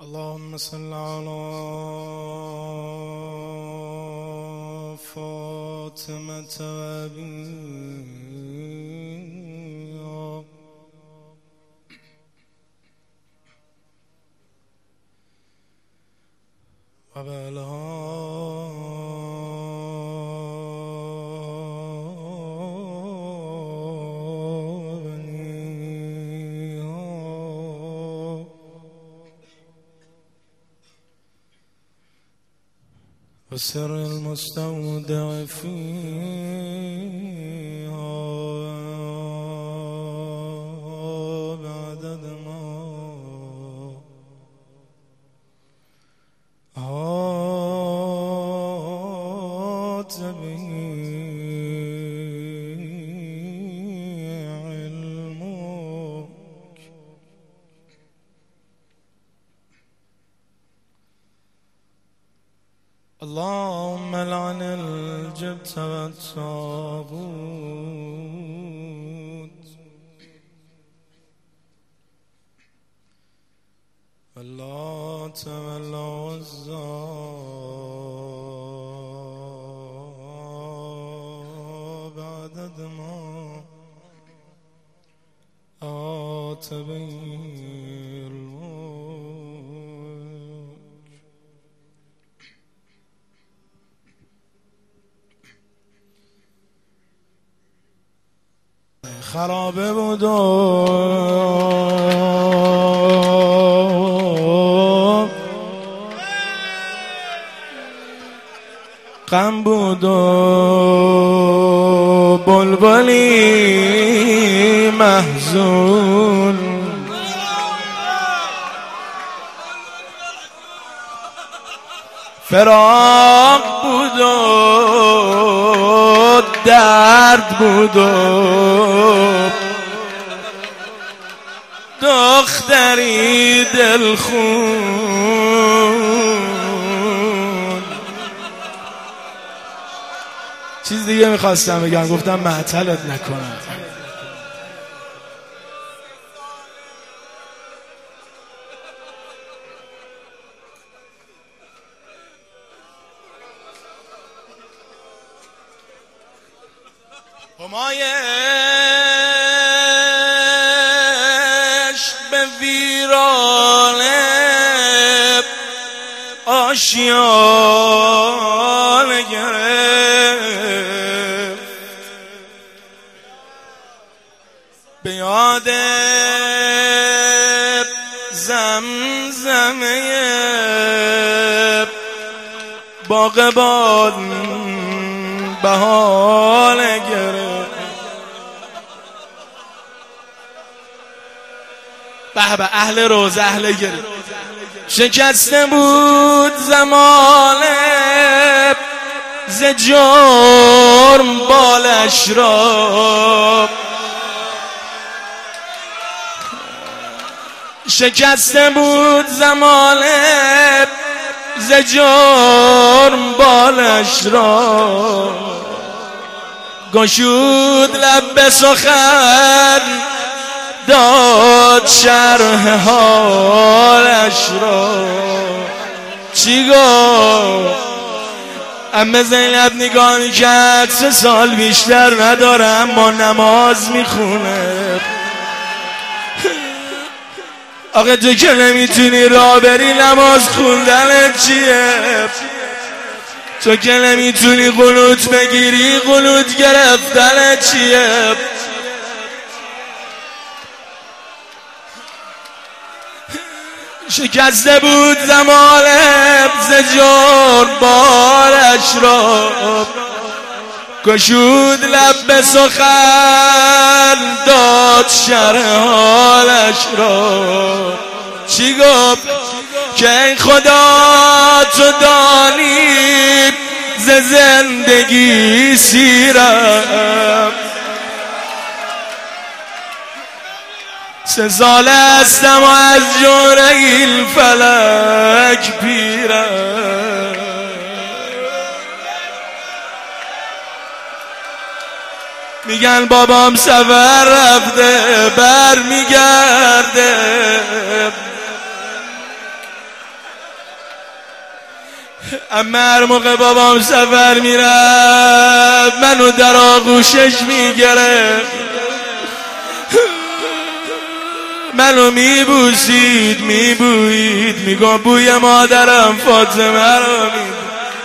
اللهم صل على فاطمة وأبيها والسر المستودع فيها بعدد ما أحاط به علمك. اللهم لعن الجبت والطاغوت واللات والعزى بعدد ما أحاط به خرابه بود و غم بود و بلبلی محزون، فراق بود و درد بود و دختری دلخون. چیز دیگه میخواستم بگم، گفتم معطلت نکنم. همایش به ویرانه آشیانه گرفت، به یاد زمزمه باغبان بهانه گرفت. به به اهل روز اهل گرفت. شکسته بود زمانه ز جرم بالش را، شکسته بود زمانه ز جرم بالش را، گشود لب به سخن داد شرح حالش را. چی گفت؟ عمه زینب نگاه میکرد، 3 سال بیشتر نداره اما نماز میخونه. آقا تو که نمیتونی راه بری، نماز خوندن چیه؟ تو که نمیتونی قنوت بگیری، قنوت گرفتن چیه؟ شکسته بود زمانه ز جرم بالش را، گشود لب به سخن داد شرح حالش را. چی گفت؟ که ای خدا تو دانی ز زندگی سیرم، 3 سال هستم و از جوره این فلک پیرم. میگن بابام سفر رفته بر میگرده، اما هر موقع بابام سفر میرفت منو در آغوشش میگرفت، منو میبوسید میبویید، میگم بوی مادرم فاطمه رو میده.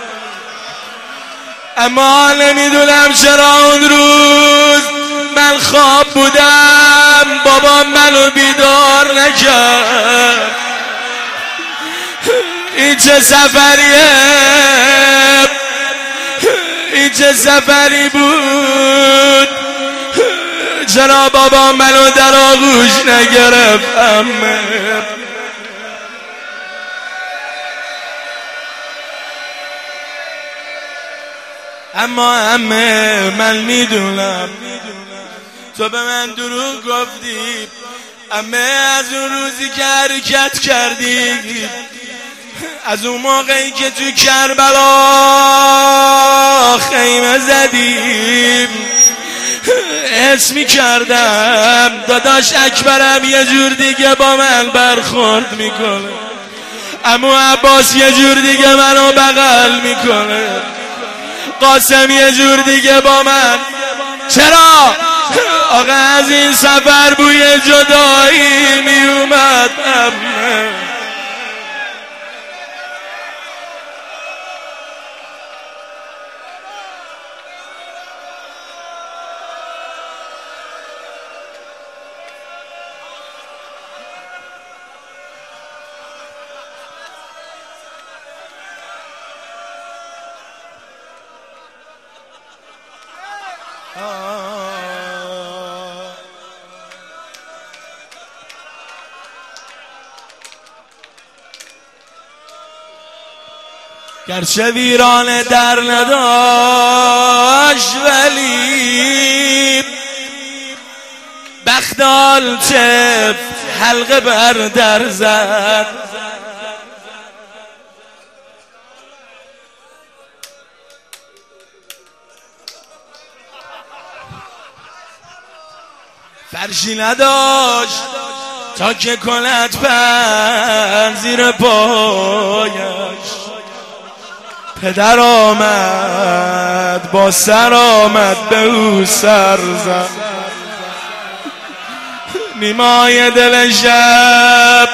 اما نمیدونم چرا اون روز من خواب بودم بابا منو بیدار نکرد. این چه سفریه، این چه سفری بود، چرا بابا منو در آغوش نگرفت؟ اما همه من میدونم تو به من دروغ گفتی، اما از اون روزی که حرکت کردی، از اون موقعی که تو کربلا خیمه زدیم، حس میکردم داداش اکبرم یه جور دیگه با من برخورد میکنه، عمو عباس یه جور دیگه منو بغل میکنه، قاسم یه جور دیگه با من. چرا؟ آقا از این سفر بوی جدایی میومد. گرچه ویرانه در نداشت ولی بختال چه حلقه بر در زد. فرشی نداشت تا که کند پر زیر پایش، پدر آمد با سر آمد به او سر زد. نیمای دل شب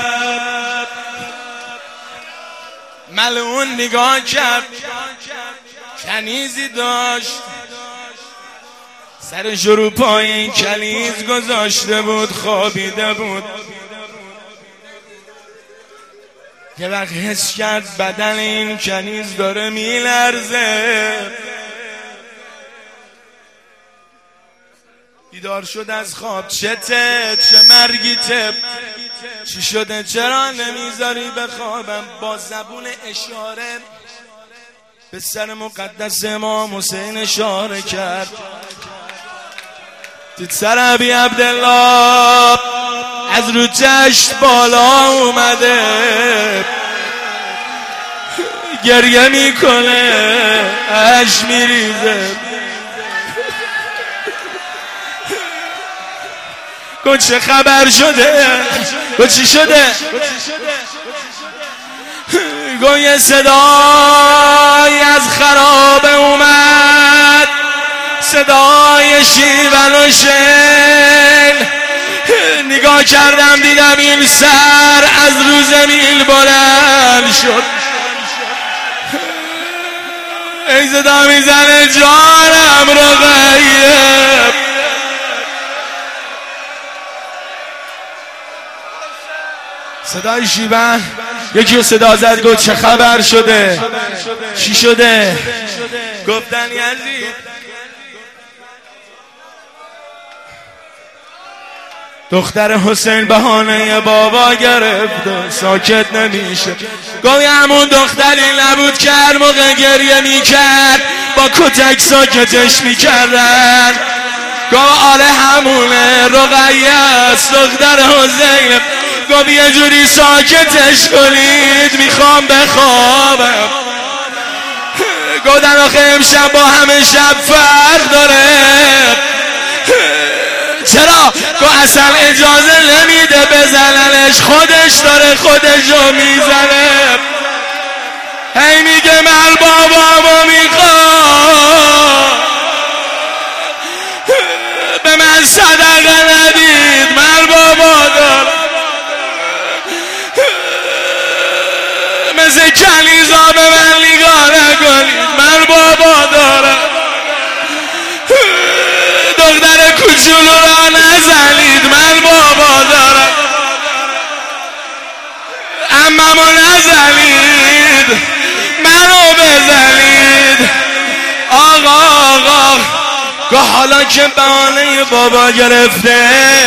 ملعون نگاه کرد، کنیزی داشت سرش رو پایین کنیز گذاشته بود، خوابیده بود. یه وقت حس کرد بدن این کنیز داره میلرزه، بیدار شد از خواب. چه مرگیته، چی شده چرا نمیذاری بخوابم؟ با زبون اشاره به سر مقدس امام حسین اشاره کرد. دید سر ابی عبدالله از رو چشت بالا اومده، گریه میکنه، اش میریزه. گفت چه خبر شده؟ گفت چی شده؟ گفت یه صدای از خرابه اومد، صدای شیون و شن. نگاه کردم دیدم این سر از رو زمین بلند شد، ای صدا میزنه جانم رقیه. صدای شیون یکی رو صدا زد، گفت چه خبر شده؟ چی شده؟ گفتن یزید دختر حسین بهانه بابا گرفته، ساکت نمیشه. گوی همون دختری نبود که هر موقع گریه میکرد با کتک ساکتش میکردن. گوی آره همونه، رقیه است دختر حسین. گوی یه جوری ساکتش کنید میخوام بخوابم. گفتن آخه امشب با همه شب فرق داره. چرا؟ گفت اصلا اجازه نمیده بزننش، خودش داره خودشو میزنه. هی میگه من بابامو میخوام، به من صدقه ندید، من بابا دارم، مثل کنیزا به من نگاه نکنید، من بابا دارم، دختر کوچولو را نزنید، من بابا دارم، عممو نزنید، منو بزنید. آقا گاه حالا که بهانه بابا گرفته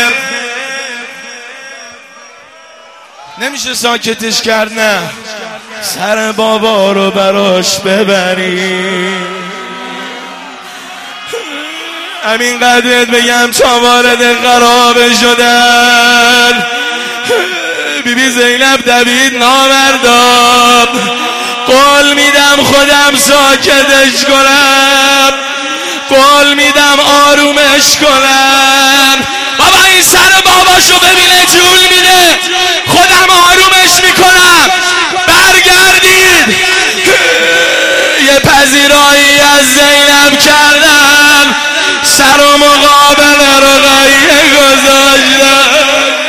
نمیشه ساکتش کرد، نه سر بابا رو براش ببری. همین قدرت بگم تا وارد خرابه شدن بیبی زینب دوید نامرداب، قول میدم خودم ساکتش کنم، قول میدم آرومش کنم. بابا این سر باباشو ببینه جون میده، خودم آرومش میکنم. برگردید. یه پذیرایی از زینب کردم، سر و مقابل رقیه گذاشتم،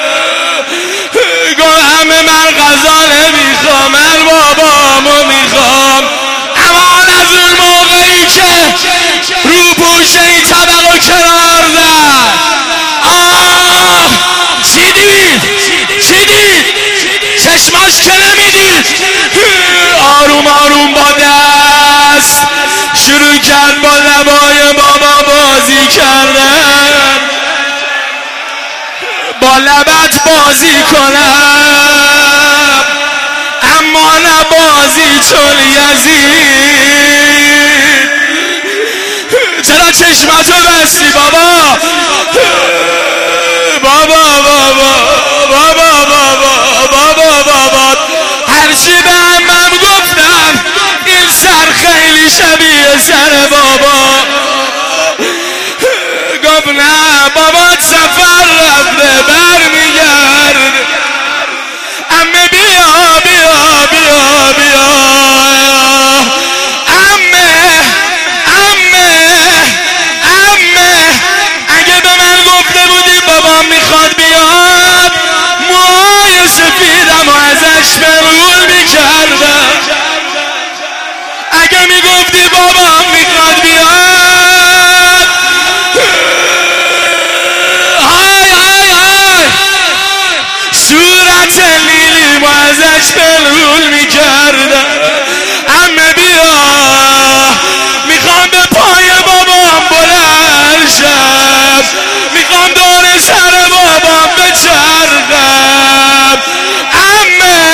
گفتم من غذا نمیخوام، من بابامو میخوام. امان از اون موقعی که رو پوشه این طبق و کنار زد. چی دید؟ چشماش که نمیدید. آروم آروم با دست شروع کرد با لبای بابا بازی کردن، با لبت بازی کنم اما نه بازی چون یزید. چرا چشماتو بستی بابا؟ بابا هرچی به عمم گفتم این سر خیلی شبیه سر بابا. گفت نه بابات سفر رفته برمیگرد. عمه بیا عمه اگه به من گفته بودی بابام میخواد بیاد موهای سفیدم و ازش برول میکردم. اگه میگفتی بابام میخواد بیاد صورت لیلیمو ازش برول میکردم. عمه بیا میخوام به پای بابام بلند شم، میخوام دور سر بابام بچرخم. عمه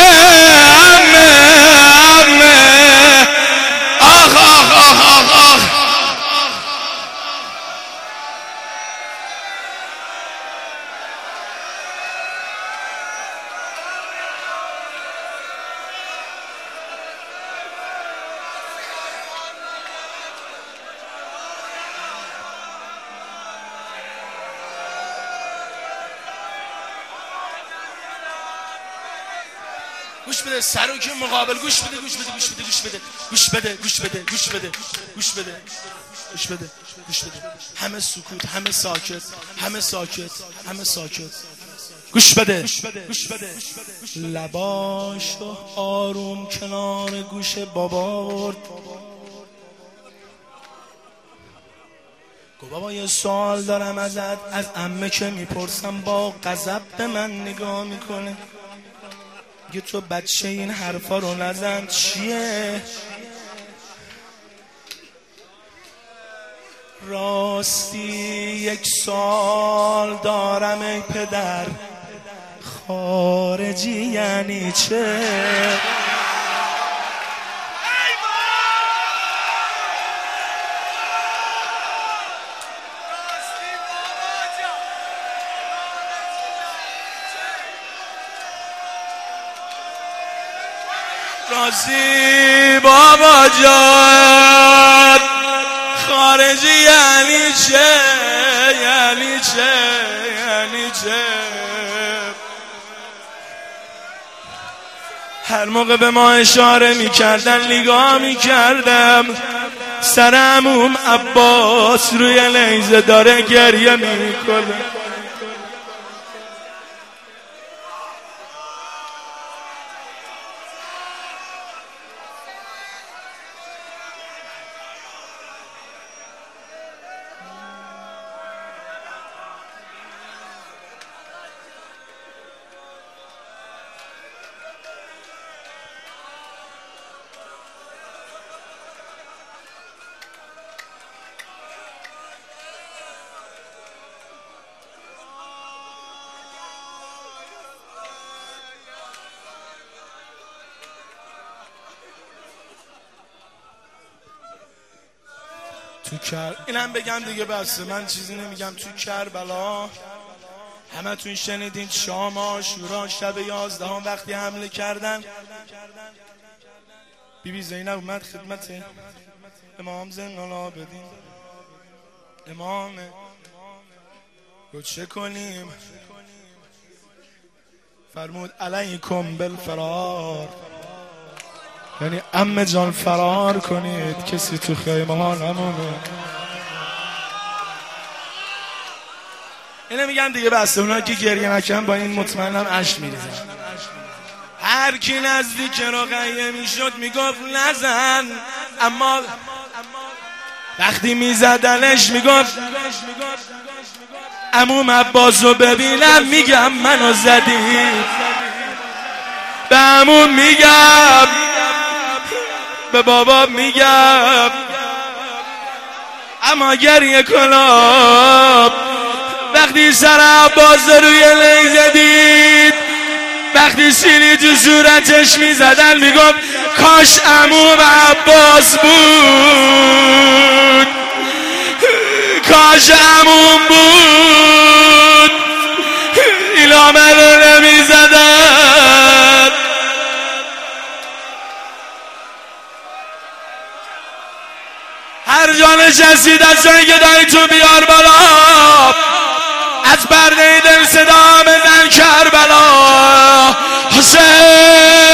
آخ گوش بده، سر که مقابل گوش بده. همه سکوت، همه ساکت. گوش بده. لباشو آروم کنار گوش بابا برد. گفت بابا یه سوال دارم ازت، از عمه که میپرسم با غضب به من نگاه میکنه. یه تو بچه این حرفا رو نزن. چیه؟ راستی یک سوال دارم ای پدر، خارجی یعنی چه؟ راستی بابا جان، خارجی یعنی چه؟ هر موقع به ما اشاره میکردن نگاه میکردم، سر عموم عباس روی لیزه داره گریه میکنه. اینم بگم دیگه بسه، من چیزی نمیگم. تو کربلا همه تون شنیدین شام عاشورا شب 11 وقتی حمله کردن، بیبی زینب اومد خدمت امام زین العابدین، امامه، گفت چه کنیم؟ فرمود علیکم بالفرار، یعنی عمه جان فرار کنید، کسی تو خیمه ها نمونه. اینه میگم دیگه بسته، اونا که گریه نکن با این مطمئنم اشک میریزن. هر کی نزدیک رقیه میشد میگفت نزن، اما وقتی میزدنش میگفت عموم عباسو ببینم میگم منو زدی، به عموم میگم، به بابا میگم، اما گریه کنم. وقتی سر عباس روی لیزه دید، وقتی سیلی تو صورتش میزدن میگم کاش عموم عباس بود، کاش عموم بود، اینا منو نمیزدن. هر جا نشستید از جایی که داری تو بیار بالا، از برده دل صدا بزن کربلا حسین.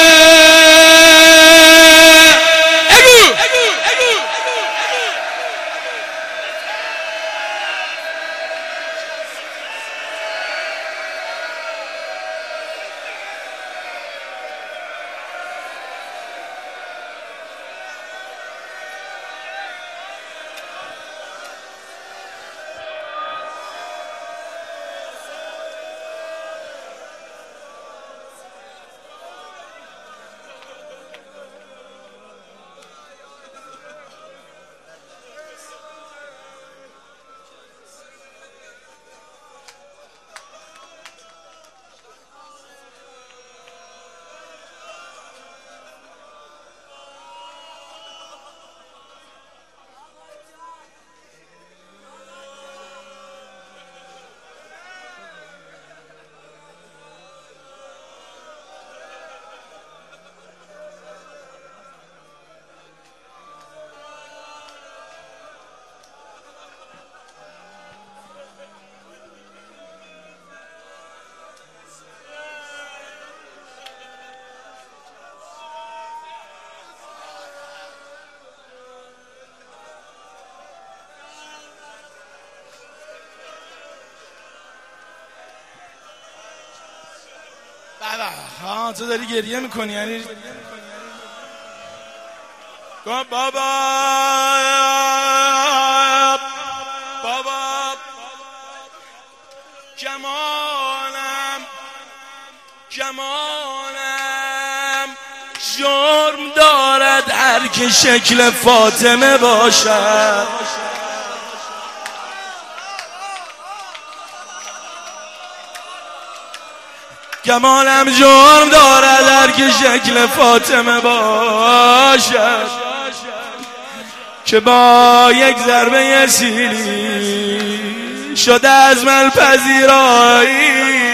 ها تو داری گریه میکنی یعنی بابا بابا جمالم جرم دارد هر که شکل فاطمه باشد. جمالم جرم دارد هر که شکل فاطمه باشد، که با یک ضربه سیلی شده از من پذیرایی.